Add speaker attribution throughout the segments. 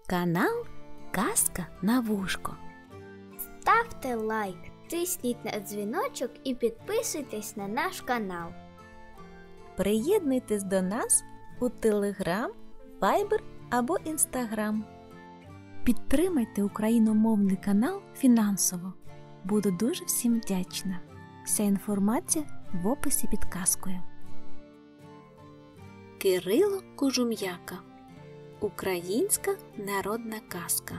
Speaker 1: Канал Казка на вушко.
Speaker 2: Ставте лайк, тисніть на дзвіночок і підписуйтесь на наш канал.
Speaker 1: Приєднуйтесь до нас у Telegram, Viber або Instagram. Підтримайте україномовний канал фінансово. Буду дуже всім вдячна. Вся інформація в описі під казкою. Кирило Кожум'яка. Українська народна казка.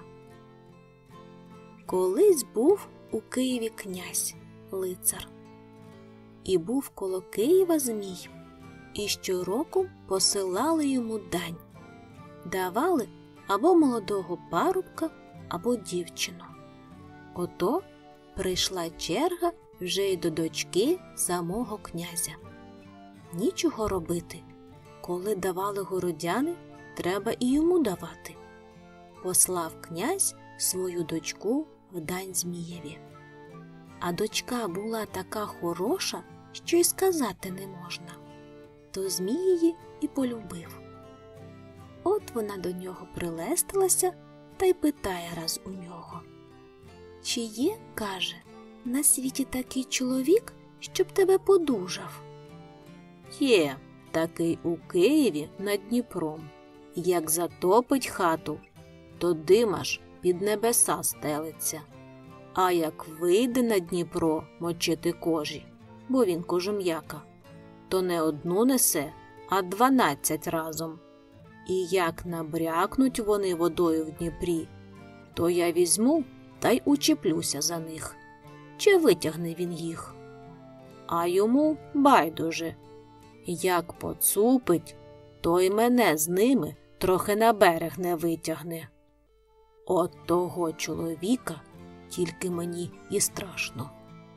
Speaker 1: Колись був у Києві князь, лицар. І був коло Києва змій. І щороку посилали йому дань. Давали або молодого парубка, або дівчину. Ото прийшла черга вже й до дочки самого князя. Нічого робити. Коли давали городяни, треба і йому давати. Послав князь свою дочку в дань Змієві. А дочка була така хороша, що й сказати не можна. То Змій її і полюбив. От вона до нього прилестилася та й питає раз у нього. Чи є, каже, на світі такий чоловік, щоб тебе подужав? Є такий у Києві над Дніпром. Як затопить хату, то дим аж під небеса стелиться. А як вийде на Дніпро мочити кожі, бо він кожум'яка, то не одну несе, а 12 разом. І як набрякнуть вони водою в Дніпрі, то я візьму та й учеплюся за них. Чи витягне він їх? А йому байдуже. Як поцупить, то й мене з ними трохи на берег не витягне. От того чоловіка тільки мені і страшно.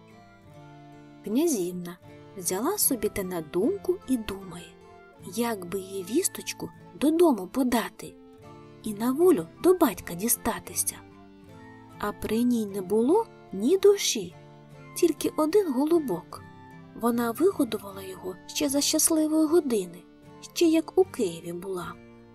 Speaker 1: Князівна взяла собі те на думку і думає, як би їй вісточку додому подати і на волю до батька дістатися. А при ній не було ні душі, тільки один голубок. Вона вигодувала його ще за щасливої години, ще як у Києві була.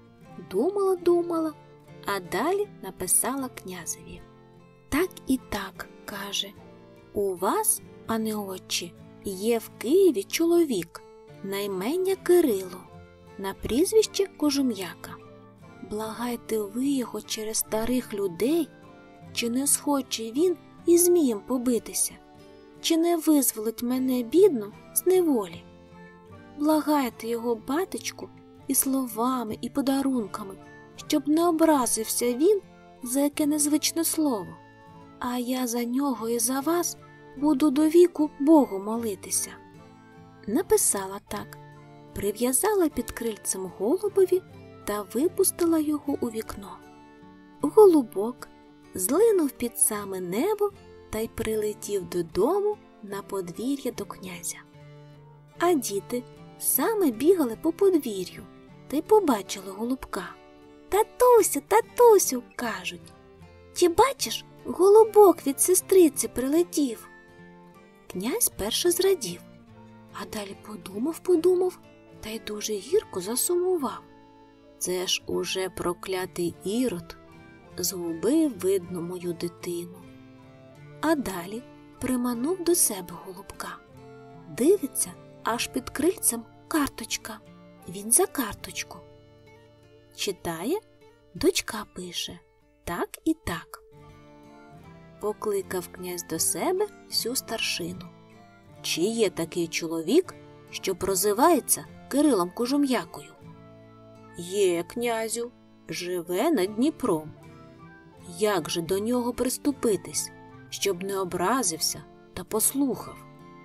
Speaker 1: Думала, а далі написала князеві. Так і так, каже, у вас, пане отче, є в Києві чоловік, на ім'я Кирило, на прізвище Кожум'яка. Благайте ви його через старих людей, чи не схоче він із Змієм побитися, чи не визволить мене, бідну, з неволі. Благайте його, батечку, і словами, і подарунками, щоб не образився він за яке незвичне слово. А я за нього і за вас буду до віку Богу молитися. Написала так, прив'язала під крильцем голубові та випустила його у вікно. Голубок злинув під саме небо та й прилетів додому на подвір'я до князя. А діти саме бігали по подвір'ю та й побачили голубка. «Татусю, татусю!» – кажуть. «Чи бачиш, голубок від сестриці прилетів?» Князь перше зрадів, а далі подумав та й дуже гірко засумував. Це ж уже проклятий Ірод згубив, видно, мою дитину. А далі приманув до себе голубка. Дивиться, аж під крильцем карточка. Він за карточку. Читає, дочка пише так і так. Покликав князь до себе всю старшину. Чи є такий чоловік, що прозивається Кирилом Кожум'якою? Є, князю, живе над Дніпром. Як же до нього приступитись, щоб не образився та послухав?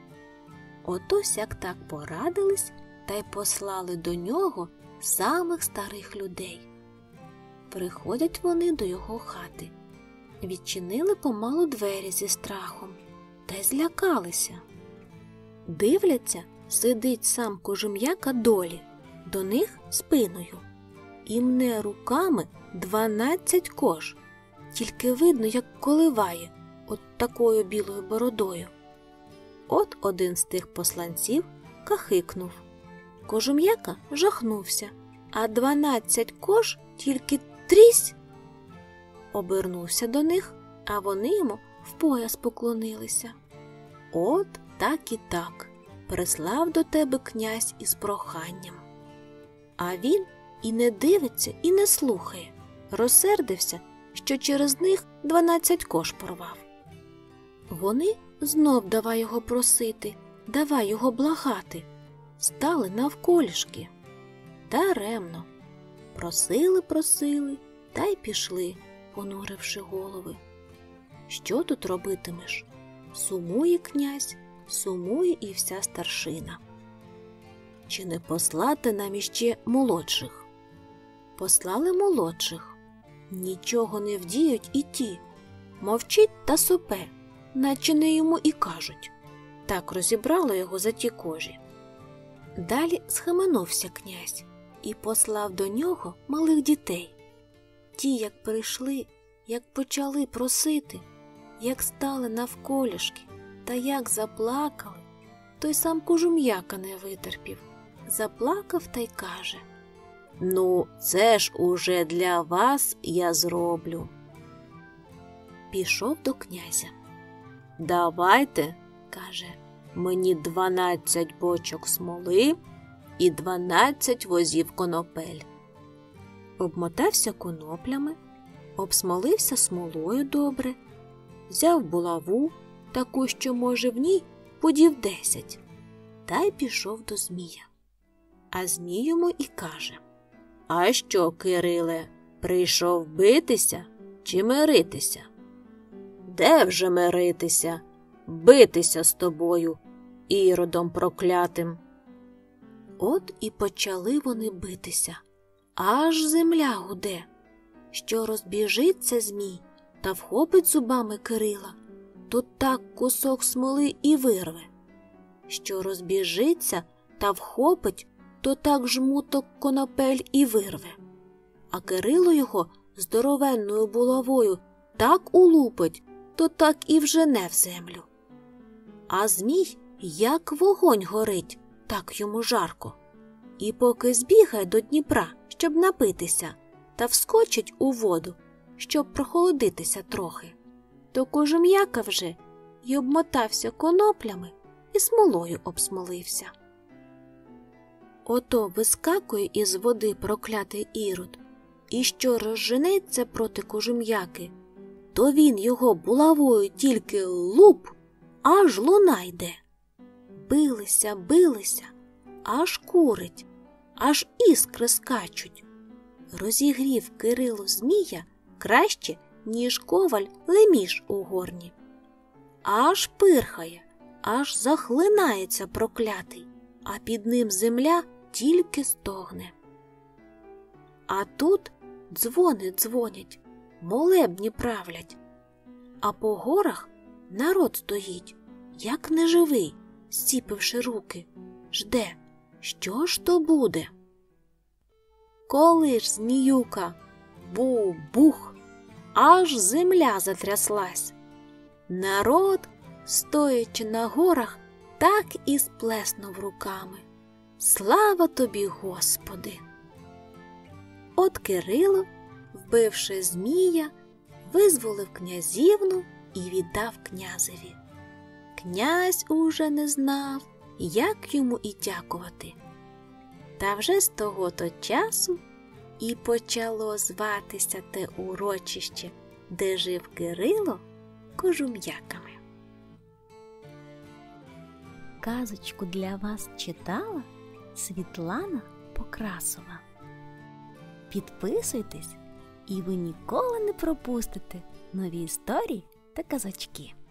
Speaker 1: Ото сяк так порадились та й послали до нього самих старих людей. Приходять вони до його хати. Відчинили помалу двері зі страхом та й злякалися. Дивляться, сидить сам Кожум'яка долі, до них спиною. І мне руками 12 кож, тільки видно, як коливає от такою білою бородою. От один з тих посланців кахикнув. Кожум'яка жахнувся, а 12 кож тільки трісь Обернувся до них, а вони йому в пояс поклонилися. От так і так, прислав до тебе князь із проханням. А він і не дивиться, і не слухає. Розсердився, що через них 12 кож порвав. Вони знов давай його просити, давай його благати. Стали навколішки. Даремно. Просили, та й пішли, понуривши голови. Що тут робитимеш? Сумує князь, сумує і вся старшина. Чи не послати нам іще молодших? Послали молодших. Нічого не вдіють і ті. Мовчить та сопе, наче не йому і кажуть. Так розібрало його за ті кожі. Далі схаменувся князь і послав до нього малих дітей. Ті, як прийшли, як почали просити, як стали навколішки, та як заплакали, той сам кожум'яка не витерпів. Заплакав та й каже: «Ну, це ж уже для вас я зроблю». Пішов до князя. «Давайте, – каже, – мені 12 бочок смоли і 12 возів конопель». Обмотався коноплями, обсмолився смолою добре, взяв булаву, таку, що, може, в ній пудів 10, та й пішов до Змія. А Змій йому і каже: «А що, Кириле, прийшов битися чи миритися?» «Де вже миритися? Битися з тобою, іродом проклятим». От і почали вони битися. Аж земля гуде, що розбіжиться Змій та вхопить зубами Кирила, то так кусок смоли і вирве. Що розбіжиться та вхопить, то так жмуток конопель і вирве. А Кирило його здоровенною булавою так улупить, то так і вжене в землю. А Змій, як вогонь горить, так йому жарко. І поки збігає до Дніпра, щоб напитися, та вскочить у воду, щоб прохолодитися трохи, то кожум'яка вже й обмотався коноплями і смолою обсмолився. Ото вискакує із води проклятий ірод, і що розженеться проти кожум'яки, то він його булавою тільки луп, аж луна йде. Билися, аж курить, аж іскри скачуть. Розігрів Кирило Змія краще, ніж коваль леміш у горні. Аж пирхає, аж захлинається проклятий, а під ним земля тільки стогне. А тут дзвони дзвонять, молебні правлять, а по горах народ стоїть, як неживий, зціпивши руки, жде, що ж то буде. Коли ж Зміюка бу-бух, аж земля затряслась. Народ, стоячи на горах, так і сплеснув руками. Слава тобі, Господи! От Кирило, вбивши Змія, визволив князівну і віддав князеві. Князь уже не знав, як йому і дякувати. Та вже з того-то часу і почало зватися те урочище, де жив Кирило, кожум'яками.
Speaker 3: Казочку для вас читала Світлана Покрасова. Підписуйтесь, і ви ніколи не пропустите нові історії та казочки.